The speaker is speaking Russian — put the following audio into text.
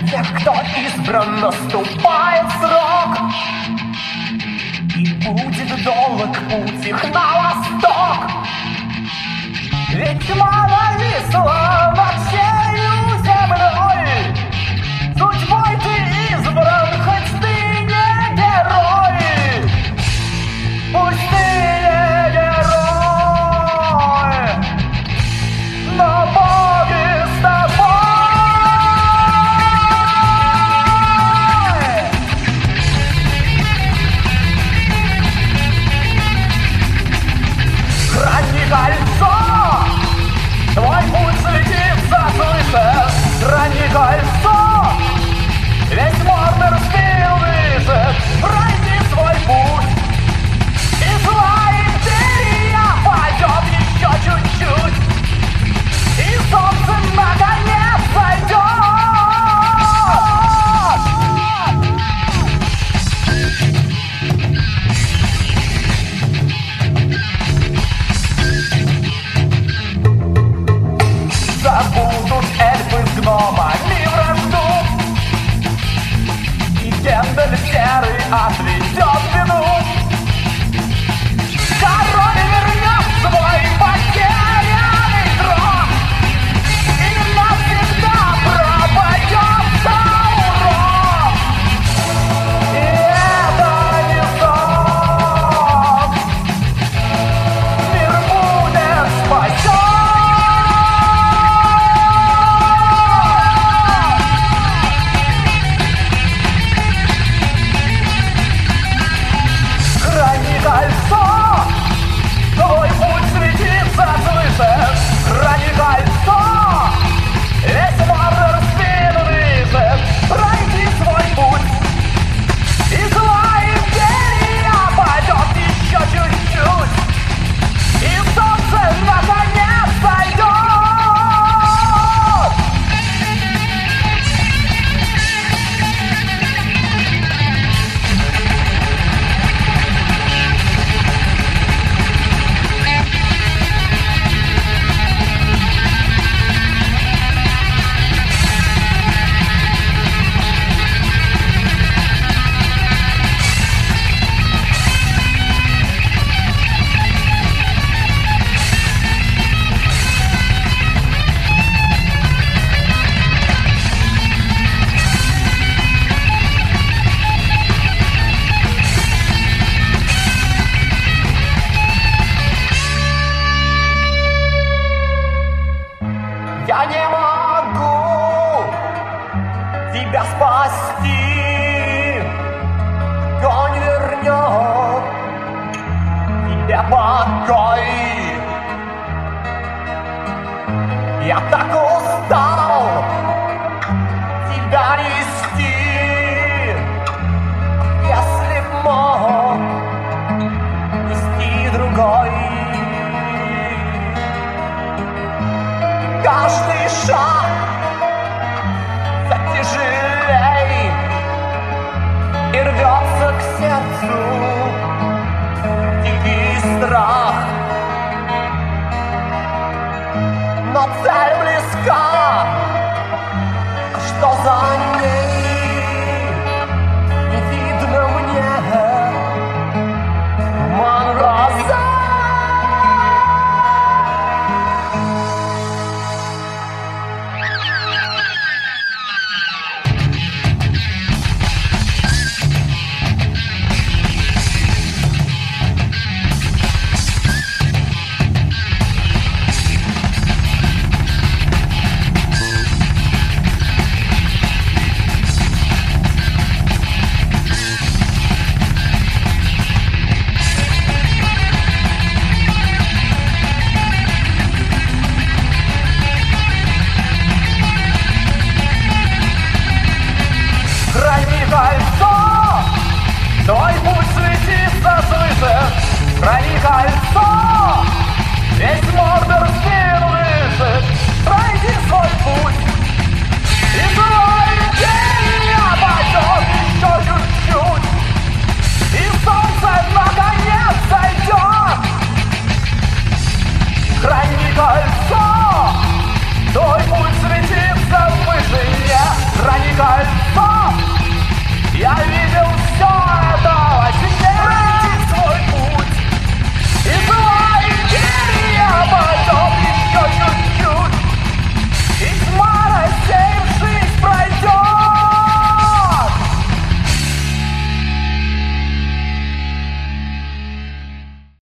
тех, кто избран, наступает срок. И будет долг путь их на восток. Ведь мало весла над всею землей. Судьбой ты избран, хоть ты не герой. Пусть ты не герой, но боги с тобой. Храни кольцо, твой путь слетит за свыше. Храни кольцо, весь Мордор спил выше. Пройди свой путь, и зла империя пойдет еще чуть-чуть, и солнце наконец зайдет. Забудут эльфы с гномами вражду, и Гендель серый отведет беду. Король вернет свой потерянный трон, и навсегда пропадет Саурон. И это не сон, мир будет спасен. Храни кольцо, твой путь светится свыше. Храни кольцо, весь Мордор спину выше. Пройди свой путь, и зла империя пойдет еще чуть-чуть, и солнце наконец зайдет. Я не могу тебя спасти, кто не вернет тебе покой. Я так устал тебя нести, если б мог нести другой. Каждый шаг затяжелей и рвется к сердцу дикий страх. Но цель близка, а что за ней не видно мне. Туман глаза. Храни кольцо, твой путь светится свыше. Храни кольцо, весь Мордор спину выше. Пройди свой путь, и зла империя пойдет еще чуть-чуть, и солнце наконец зайдет. Храни кольцо, твой путь светится выше. Храни кольцо. Я